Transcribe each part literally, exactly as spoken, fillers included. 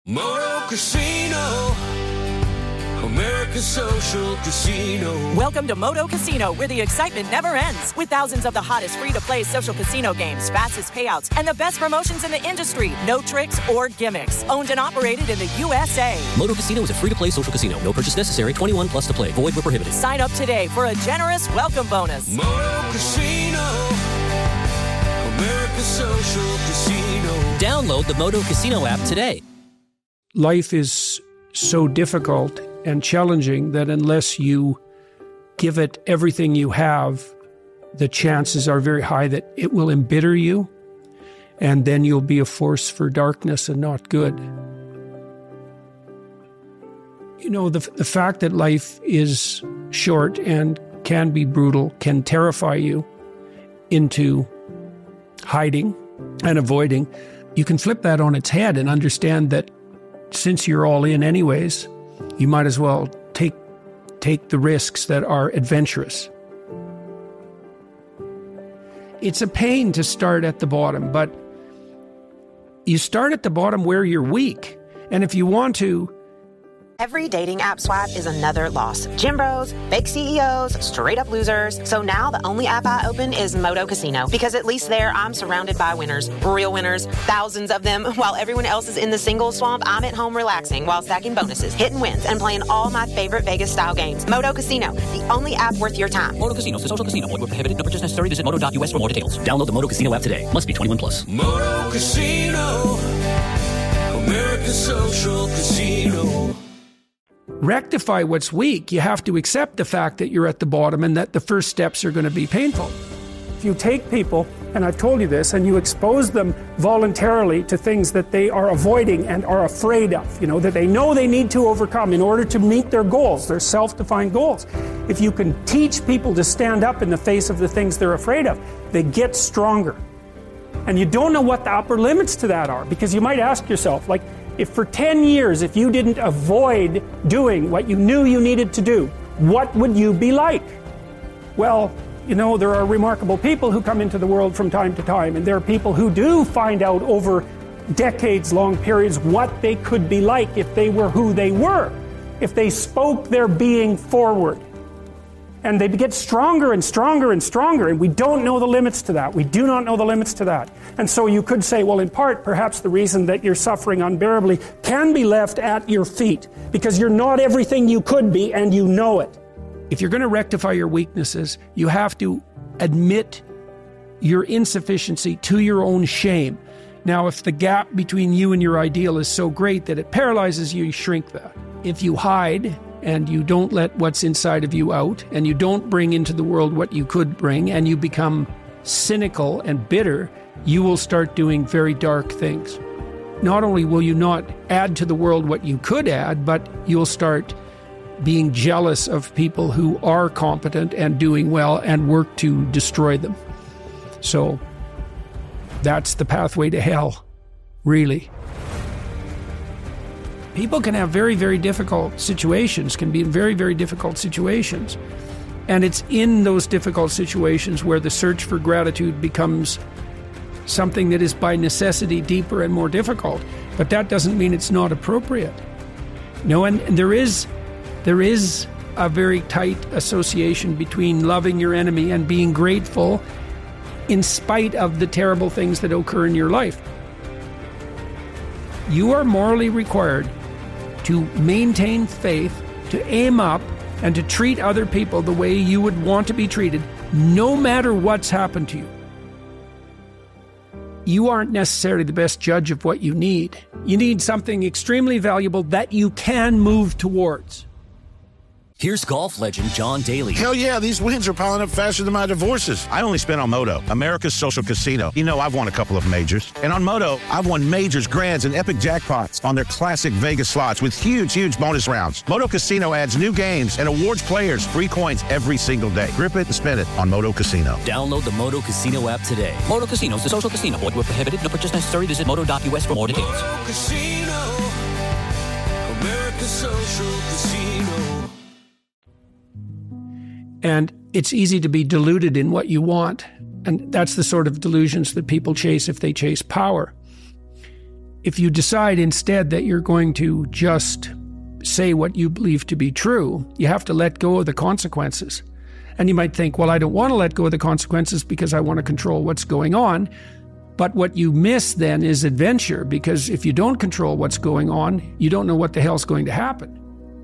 Moto Casino, America's social casino. Welcome to Moto Casino, where the excitement never ends. With thousands of the hottest free-to-play social casino games, fastest payouts, and the best promotions in the industry. No tricks or gimmicks. Owned and operated in the U S A. Moto Casino is a free-to-play social casino. No purchase necessary. twenty-one plus to play. Void where prohibited. Sign up today for a generous welcome bonus. Moto Casino, America's social casino. Download the Moto Casino app today. Life is so difficult and challenging that unless you give it everything you have, the chances are very high that it will embitter you, and then you'll be a force for darkness and not good. You know, the, the fact that life is short and can be brutal can terrify you into hiding and avoiding. You can flip that on its head and understand that since you're all in anyways, you might as well take take the risks that are adventurous. It's a pain to start at the bottom, but you start at the bottom where you're weak. And if you want to... Every dating app swipe is another loss. Gym bros, fake C E Os, straight up losers. So now the only app I open is Moto Casino, because at least there I'm surrounded by winners, real winners, thousands of them. While everyone else is in the single swamp, I'm at home relaxing while stacking bonuses, hitting wins, and playing all my favorite Vegas style games. Moto Casino, the only app worth your time. Moto Casino is a social casino. Void where prohibited. No purchase necessary. Visit moto dot U S for more details. Download the Moto Casino app today. Must be twenty-one plus. Moto Casino, America's social casino. Rectify what's weak. You have to accept the fact that you're at the bottom and that the first steps are going to be painful. If you take people, and I've told you this, and you expose them voluntarily to things that they are avoiding and are afraid of, you know, that they know they need to overcome in order to meet their goals, their self-defined goals. If you can teach people to stand up in the face of the things they're afraid of, they get stronger. And you don't know what the upper limits to that are, because you might ask yourself, like, if for ten years, if you didn't avoid doing what you knew you needed to do, what would you be like? Well, you know, there are remarkable people who come into the world from time to time, and there are people who do find out over decades-long periods what they could be like if they were who they were, if they spoke their being forward. And they get stronger and stronger and stronger, and we don't know the limits to that. We do not know the limits to that. And so you could say, well, in part, perhaps the reason that you're suffering unbearably can be left at your feet, because you're not everything you could be, and you know it. If you're going to rectify your weaknesses, you have to admit your insufficiency to your own shame. Now, if the gap between you and your ideal is so great that it paralyzes you, you shrink that. If you hide and you don't let what's inside of you out, and you don't bring into the world what you could bring, and you become cynical and bitter, you will start doing very dark things. Not only will you not add to the world what you could add, but you'll start being jealous of people who are competent and doing well and work to destroy them. So that's the pathway to hell, really. People can have very, very difficult situations, can be in very, very difficult situations. And it's in those difficult situations where the search for gratitude becomes something that is by necessity deeper and more difficult. But that doesn't mean it's not appropriate. No, and, and there is there is a very tight association between loving your enemy and being grateful in spite of the terrible things that occur in your life. You are morally required to maintain faith, to aim up, and to treat other people the way you would want to be treated, no matter what's happened to you. You aren't necessarily the best judge of what you need. You need something extremely valuable that you can move towards. Here's golf legend John Daly. Hell yeah, these wins are piling up faster than my divorces. I only spent on Moto, America's social casino. You know, I've won a couple of majors. And on Moto, I've won majors, grands, and epic jackpots on their classic Vegas slots with huge, huge bonus rounds. Moto Casino adds new games and awards players free coins every single day. Grip it and spend it on Moto Casino. Download the Moto Casino app today. Moto Casino is a social casino. Void where prohibited. No purchase necessary. Visit moto dot U S for more details. Moto Casino, America's social casino. And it's easy to be deluded in what you want. And that's the sort of delusions that people chase if they chase power. if you decide instead that you're going to just say what you believe to be true, you have to let go of the consequences. And you might think, well, I don't want to let go of the consequences because I want to control what's going on. But what you miss then is adventure, because if you don't control what's going on, you don't know what the hell's going to happen.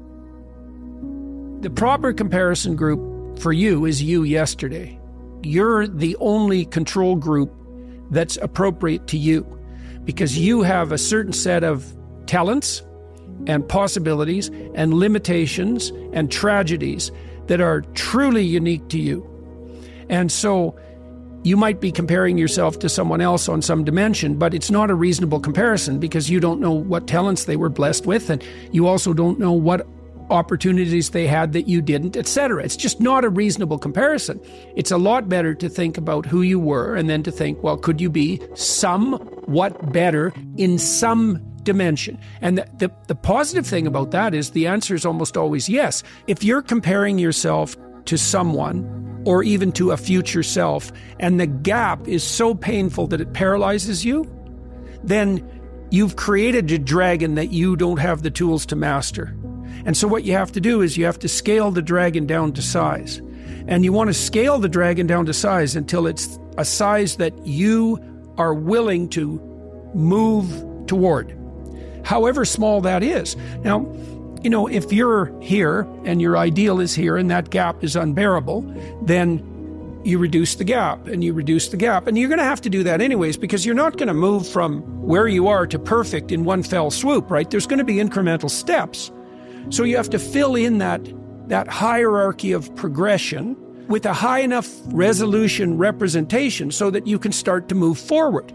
The proper comparison group for you is you yesterday. You're the only control group that's appropriate to you, because you have a certain set of talents and possibilities and limitations and tragedies that are truly unique to you. And so you might be comparing yourself to someone else on some dimension, but it's not a reasonable comparison because you don't know what talents they were blessed with, and you also don't know what opportunities they had that you didn't, et cetera. It's just not a reasonable comparison. It's a lot better to think about who you were and then to think, well, could you be somewhat better in some dimension? And the, the, the positive thing about that is the answer is almost always yes. If you're comparing yourself to someone or even to a future self, and the gap is so painful that it paralyzes you, then you've created a dragon that you don't have the tools to master. And so what you have to do is you have to scale the dragon down to size. And you want to scale the dragon down to size until it's a size that you are willing to move toward, however small that is. Now, you know, if you're here and your ideal is here and that gap is unbearable, then you reduce the gap and you reduce the gap. And you're going to have to do that anyways, because you're not going to move from where you are to perfect in one fell swoop, right? There's going to be incremental steps. So you have to fill in that, that hierarchy of progression with a high enough resolution representation so that you can start to move forward.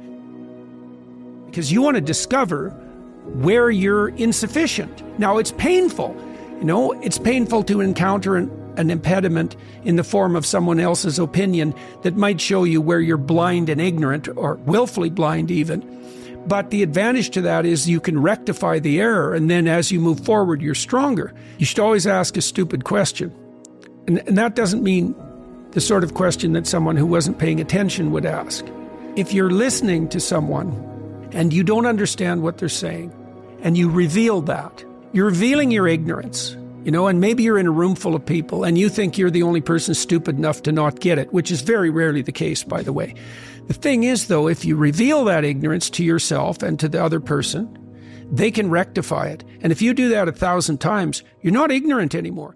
Because you want to discover where you're insufficient. Now, it's painful. You know, it's painful to encounter an, an impediment in the form of someone else's opinion that might show you where you're blind and ignorant, or willfully blind even. But the advantage to that is you can rectify the error, and then as you move forward, you're stronger. You should always ask a stupid question. And, and that doesn't mean the sort of question that someone who wasn't paying attention would ask. If you're listening to someone and you don't understand what they're saying, and you reveal that, you're revealing your ignorance, you know, and maybe you're in a room full of people and you think you're the only person stupid enough to not get it, which is very rarely the case, by the way. The thing is, though, if you reveal that ignorance to yourself and to the other person, they can rectify it. And if you do that a thousand times, you're not ignorant anymore.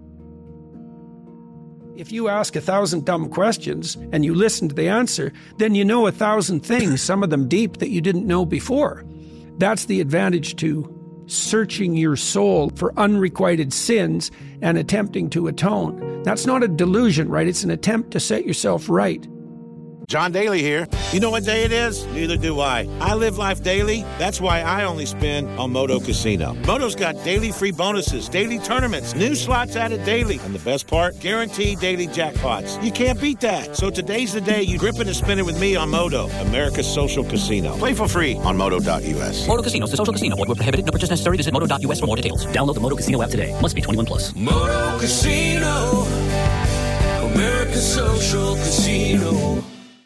If you ask a thousand dumb questions and you listen to the answer, then you know a thousand things, some of them deep, that you didn't know before. That's the advantage to searching your soul for unrequited sins and attempting to atone. That's not a delusion, right? It's an attempt to set yourself right. John Daly here. You know what day it is? Neither do I. I live life daily. That's why I only spin on Moto Casino. Moto's got daily free bonuses, daily tournaments, new slots added daily, and the best part, guaranteed daily jackpots. You can't beat that. So today's the day you grip it and spin it with me on Moto, America's social casino. Play for free on moto dot u s. Moto Casino, the social casino. Void where prohibited. No purchase necessary. Visit moto dot u s for more details. Download the Moto Casino app today. Must be twenty-one plus. Moto Casino, America's social casino.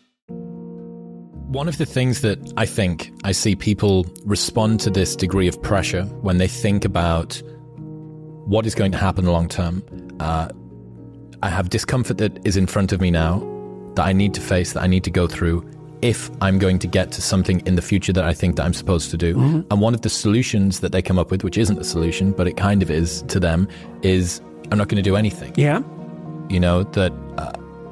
One of the things that I think I see people respond to this degree of pressure when they think about what is going to happen long term. Uh, I have discomfort that is in front of me now that I need to face, that I need to go through if I'm going to get to something in the future that I think that I'm supposed to do. Mm-hmm. And one of the solutions that they come up with, which isn't a solution, but it kind of is to them, is I'm not going to do anything. Yeah. You know, that... Uh,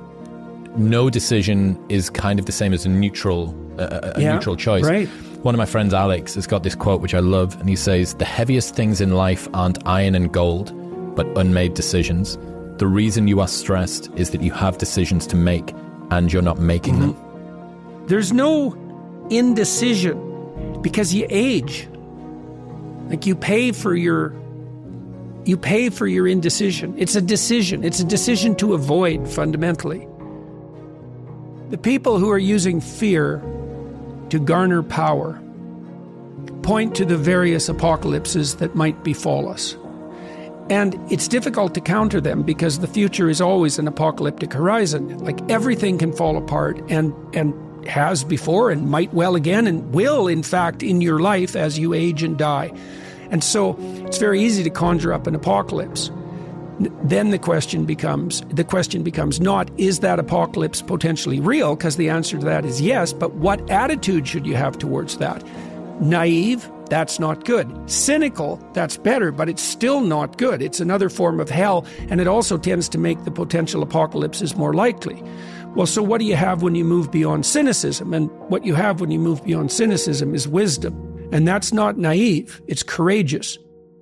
no decision is kind of the same as a neutral uh, a yeah, neutral choice. Right. One of my friends, Alex, has got this quote which I love, and he says, "The heaviest things in life aren't iron and gold, but unmade decisions. The reason you are stressed is that you have decisions to make and you're not making mm-hmm. them." There's no indecision because you age. Like you pay for your you pay for your indecision. It's a decision. It's a decision to avoid, fundamentally. The people who are using fear to garner power point to the various apocalypses that might befall us. And it's difficult to counter them because the future is always an apocalyptic horizon. Like everything can fall apart and, and has before and might well again and will, in fact, in your life as you age and die. And so it's very easy to conjure up an apocalypse. Then the question becomes, the question becomes not, is that apocalypse potentially real? Because the answer to that is yes, but what attitude should you have towards that? Naive? That's not good. Cynical? That's better, but it's still not good. It's another form of hell, and it also tends to make the potential apocalypses more likely. Well, so what do you have when you move beyond cynicism? And what you have when you move beyond cynicism is wisdom. And that's not naive, it's courageous.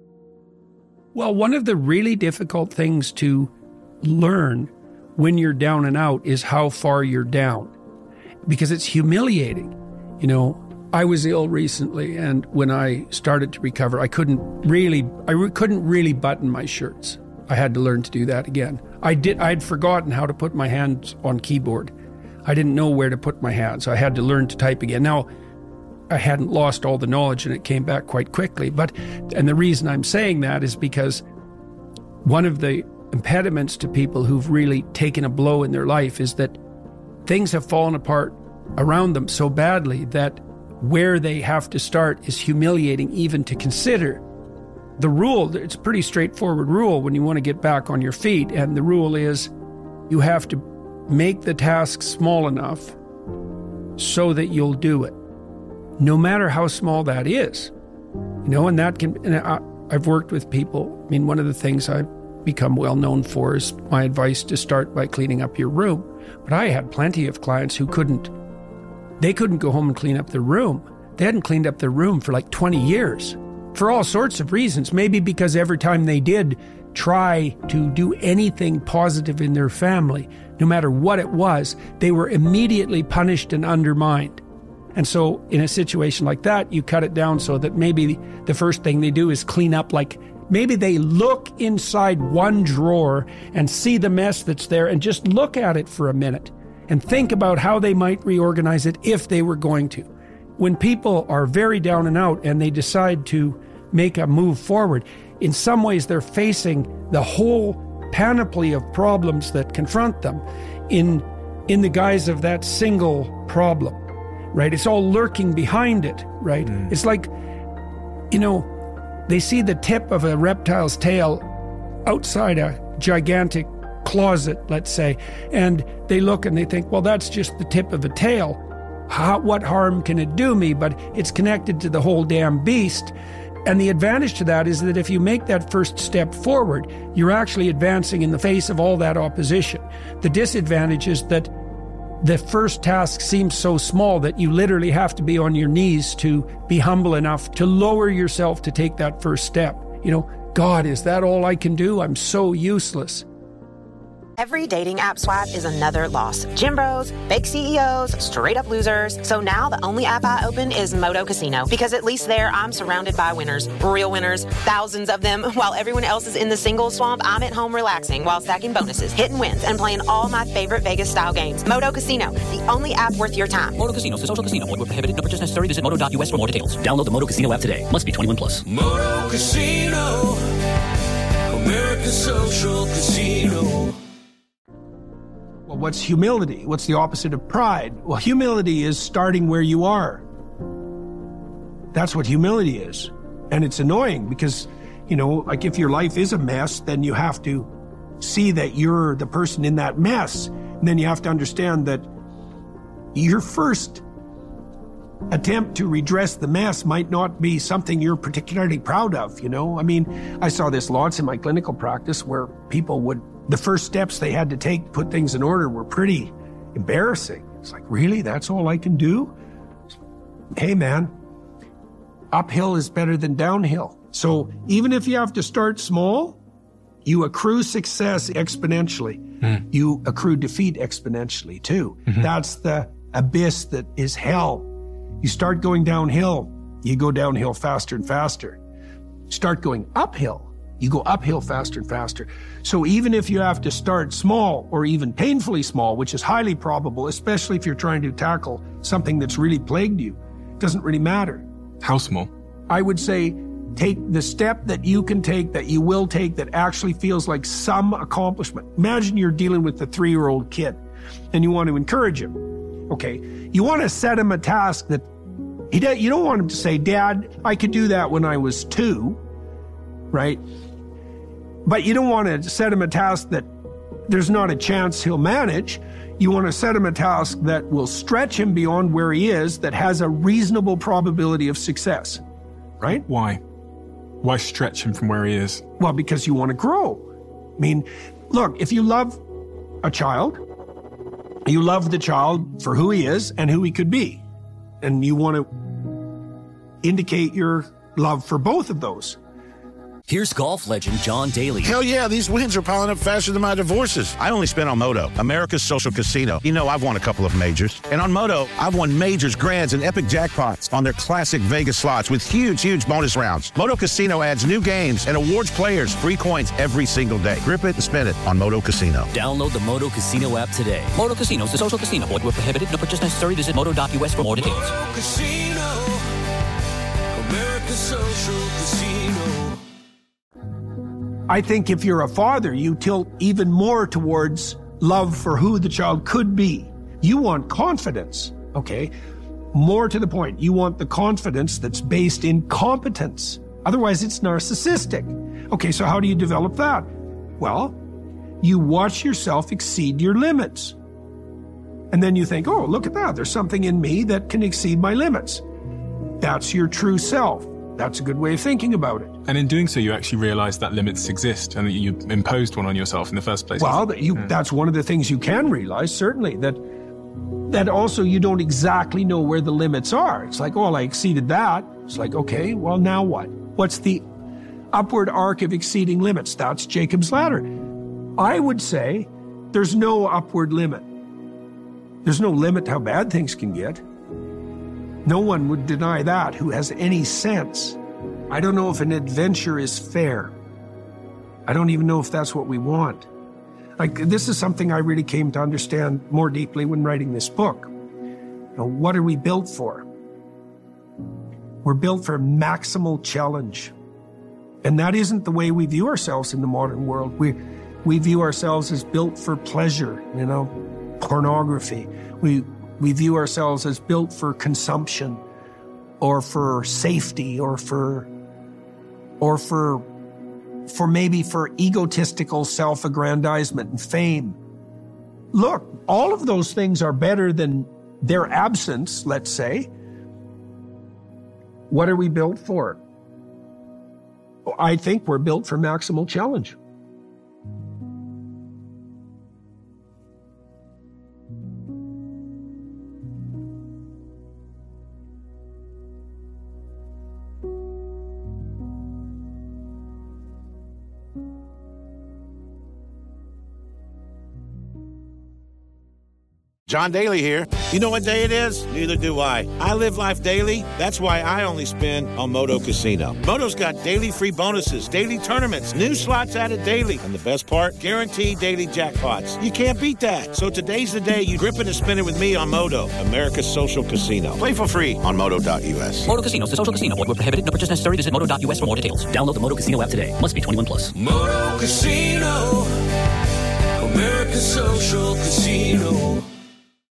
Well, one of the really difficult things to learn when you're down and out is how far you're down, because it's humiliating. You know, I was ill recently, and when I started to recover, I couldn't really, I re- couldn't really button my shirts. I had to learn to do that again. I did. I'd forgotten how to put my hands on keyboard. I didn't know where to put my hands. I had to learn to type again. Now, I hadn't lost all the knowledge, and it came back quite quickly. But, and the reason I'm saying that is because one of the impediments to people who've really taken a blow in their life is that things have fallen apart around them so badly that where they have to start is humiliating even to consider. The rule, it's a pretty straightforward rule when you want to get back on your feet, and the rule is you have to make the task small enough so that you'll do it, no matter how small that is. You know, and that can, and I, I've worked with people. I mean, one of the things I've become well known for is my advice to start by cleaning up your room. But I had plenty of clients who couldn't, they couldn't go home and clean up their room. They hadn't cleaned up their room for like twenty years for all sorts of reasons. Maybe because every time they did try to do anything positive in their family, no matter what it was, they were immediately punished and undermined. And so in a situation like that, you cut it down so that maybe the first thing they do is clean up, like maybe they look inside one drawer and see the mess that's there and just look at it for a minute and think about how they might reorganize it if they were going to. When people are very down and out and they decide to make a move forward, in some ways they're facing the whole panoply of problems that confront them in, in the guise of that single problem. Right? It's all lurking behind it, right? Mm. It's like, you know, they see the tip of a reptile's tail outside a gigantic closet, let's say, and they look and they think, well, that's just the tip of a tail. How, what harm can it do me? But it's connected to the whole damn beast. And the advantage to that is that if you make that first step forward, you're actually advancing in the face of all that opposition. The disadvantage is that the first task seems so small that you literally have to be on your knees to be humble enough to lower yourself to take that first step. You know, God, is that all I can do? I'm so useless. Every dating app swipe is another loss. Gym bros, fake C E Os, straight up losers. So now the only app I open is Moto Casino, because at least there I'm surrounded by winners, real winners, thousands of them. While everyone else is in the single swamp, I'm at home relaxing while stacking bonuses, hitting wins, and playing all my favorite Vegas style games. Moto Casino, the only app worth your time. Moto Casino, the social casino. Void where prohibited. No purchase necessary. Visit moto dot u s for more details. Download the Moto Casino app today. Must be twenty-one plus. Moto Casino, American Social Casino. Well, what's humility? What's the opposite of pride? Well, humility is starting where you are. That's what humility is. And it's annoying because, you know, like if your life is a mess, then you have to see that you're the person in that mess. And then you have to understand that your first attempt to redress the mess might not be something you're particularly proud of, you know? I mean, I saw this lots in my clinical practice where people would, the first steps they had to take to put things in order were pretty embarrassing. It's like, really? That's all I can do? Hey, man, uphill is better than downhill. So even if you have to start small, you accrue success exponentially. Mm. You accrue defeat exponentially, too. Mm-hmm. That's the abyss that is hell. You start going downhill, you go downhill faster and faster. Start going uphill, you go uphill faster and faster. So even if you have to start small or even painfully small, which is highly probable, especially if you're trying to tackle something that's really plagued you, it doesn't really matter. How small? I would say take the step that you can take, that you will take, that actually feels like some accomplishment. Imagine you're dealing with a three-year-old kid and you want to encourage him. Okay, you want to set him a task that he does, you don't want him to say, Dad, I could do that when I was two, right? But you don't want to set him a task that there's not a chance he'll manage. You want to set him a task that will stretch him beyond where he is, that has a reasonable probability of success, right? Why? Why stretch him from where he is? Well, because you want to grow. I mean, look, if you love a child, you love the child for who he is and who he could be. And you want to indicate your love for both of those. Here's golf legend John Daly. Hell yeah, these wins are piling up faster than my divorces. I only spent on Moto, America's social casino. You know, I've won a couple of majors. And on Moto, I've won majors, grands, and epic jackpots on their classic Vegas slots with huge, huge bonus rounds. Moto Casino adds new games and awards players free coins every single day. Grip it and spin it on Moto Casino. Download the Moto Casino app today. Moto Casino is a social casino. Void where prohibited. No purchase necessary. Visit moto dot u s for more details. Moto Casino, America's social casino. I think if you're a father, you tilt even more towards love for who the child could be. You want confidence, okay? More to the point, you want the confidence that's based in competence. Otherwise, it's narcissistic. Okay, so how do you develop that? Well, you watch yourself exceed your limits. And then you think, oh, look at that. There's something in me that can exceed my limits. That's your true self. That's a good way of thinking about it. And in doing so, you actually realize that limits exist and that you imposed one on yourself in the first place. Well, you, yeah. That's one of the things you can realize, certainly, that that also you don't exactly know where the limits are. It's like, oh, I exceeded that. It's like, okay, well, now what? What's the upward arc of exceeding limits? That's Jacob's ladder. I would say there's no upward limit. There's no limit to how bad things can get. No one would deny that who has any sense. I don't know if an adventure is fair. I don't even know if that's what we want. Like, this is something I really came to understand more deeply when writing this book. You know, what are we built for? We're built for maximal challenge. And that isn't the way we view ourselves in the modern world. We, we view ourselves as built for pleasure, you know, pornography. We We view ourselves as built for consumption or for safety or for, or for, for maybe for egotistical self-aggrandizement and fame. Look, all of those things are better than their absence, let's say. What are we built for? I think we're built for maximal challenge. John Daly here. You know what day it is? Neither do I. I live life daily. That's why I only spin on Moto Casino. Moto's got daily free bonuses, daily tournaments, new slots added daily, and the best part, guaranteed daily jackpots. You can't beat that. So today's the day you grip it and spin it with me on Moto, America's social casino. Play for free on moto dot u s. Moto Casino is a social casino. Void where prohibited. No purchase necessary. Visit moto dot u s for more details. Download the Moto Casino app today. Must be twenty-one plus. Moto Casino, America's social casino.